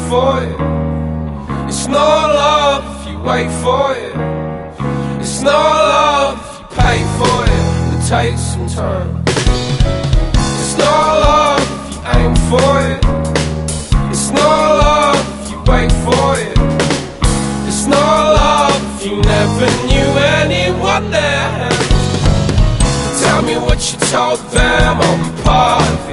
for it. It's not love if you wait for it. It's not love if you pay for it. It takes some time. It's not love if you aim for it. It's not love if you wait for it. It's not love if you never knew anyone there. Tell me what you told them, I'll be part of it.